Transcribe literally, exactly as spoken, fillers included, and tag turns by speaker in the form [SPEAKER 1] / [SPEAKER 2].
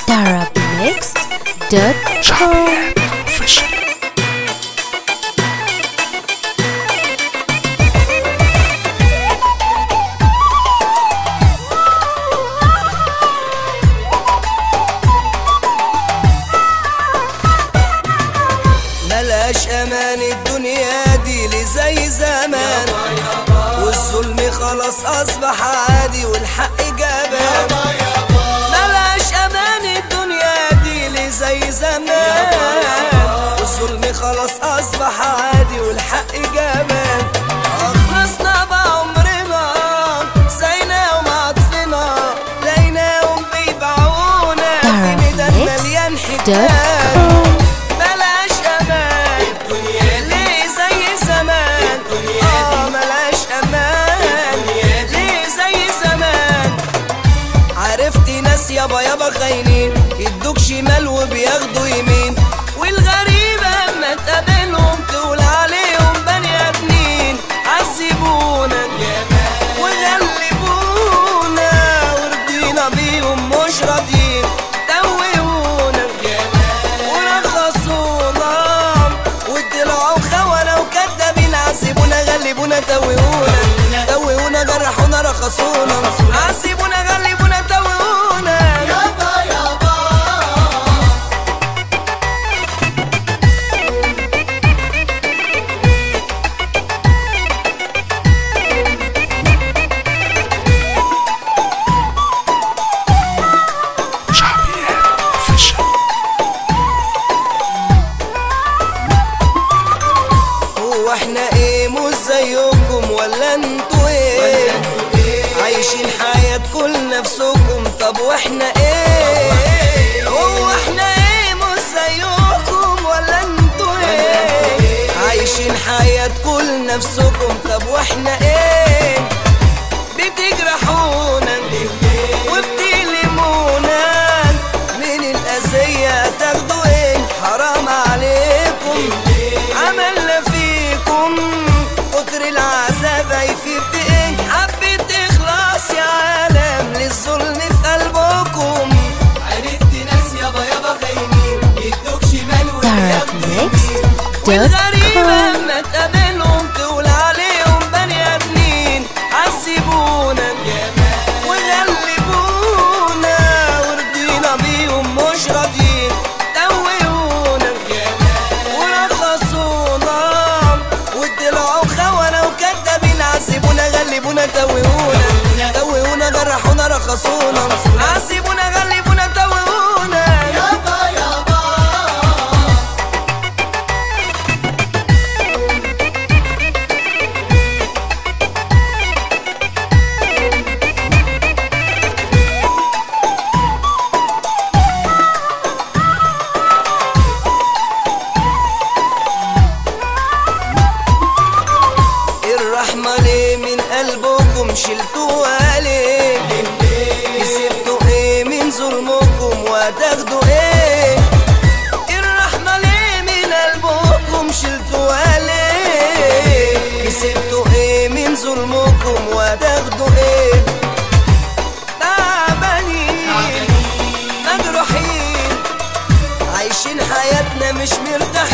[SPEAKER 1] Arabmix دوت كوم.
[SPEAKER 2] ملاش امان الدنيا دي اللي زي زمان، والظلم خلاص اصبح عادي والحق جبان. ملاش امان الدنيا دي اللي زي زمان، والظلم خلاص اصبح عادي والحق جبان. اخلصنا بعمرنا سينا ومعطفنا، لقيناهم بيبيعونا في ميدان مليان حيتان. يابا يابا خاينين يدوك شمال وبياخدوا يمين، والغريبة اما تقابلهم تقول عليهم بني ادمين. عذبونا وغلبونا ورضينا بيهم مش راضيين، توهونا ورخصونا وطلعوا خونة وكدابين. عذبونا غلبونا توهونا توهونا جرحونا رخصونا. عذبونا غلبونا توهونا. واحنا ايه مش زيكم ولا انتوا ايه؟ عايشين حياتكم لنفسكم، طب واحنا ايه؟ هو احنا ايه مش زيكم ولا انتوا ايه؟ عايشين حياتكم لنفسكم، طب واحنا ايه؟ بتجرحونا وبتلمونا من الأذية تاخدوا ايه؟ حرام عليكم عملنا فيكم كتر العذاب هيفيد ايه؟ حبيت اخلاص يا عالم للظلم في قلبكم. عرفت ناس يابا يابا خاينين يدوك شمال وبياخدوا والغريبة اما تقابلهم تقول عليهم بني ادمين. عذبونا وغلبونا ورضينا بيهم مش راضيين، توهونا ورخصونا وطلعوا خونة وكدابين. عذبونا غلبونا توهونا توهونا جرحونا رخصونا. عذبونا غلبونا توهونا. يابا يابا الرحمة ليه من قلبكم شلتوها ليه؟ كسبتوا ايه من ظلمكم وهتاخدوا ايه؟ الرحمة ليه من قلبكم شلتوها ليه؟ كسبتوا ايه من ظلمكم وهتاخدوا ايه؟ تعبانين مجروحين عايشين حياتنا مش مرتاحين.